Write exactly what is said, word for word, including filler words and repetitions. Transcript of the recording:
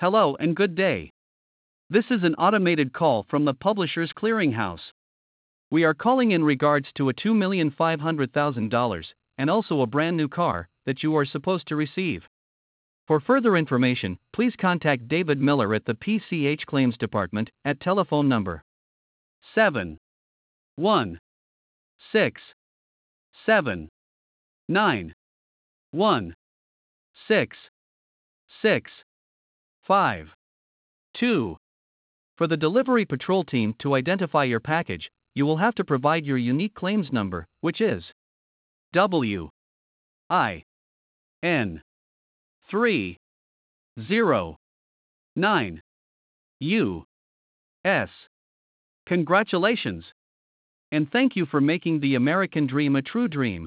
Hello and good day. This is an automated call from the Publishers Clearinghouse. We are calling in regards to a two million five hundred thousand dollars and also a brand new car that you are supposed to receive. For further information, please contact David Miller at the P C H Claims Department at telephone number seven one six seven nine one six six five two. For the delivery patrol team to identify your package, you will have to provide your unique claims number, which is W I N three zero nine U S. Congratulations! And thank you for making the American dream a true dream.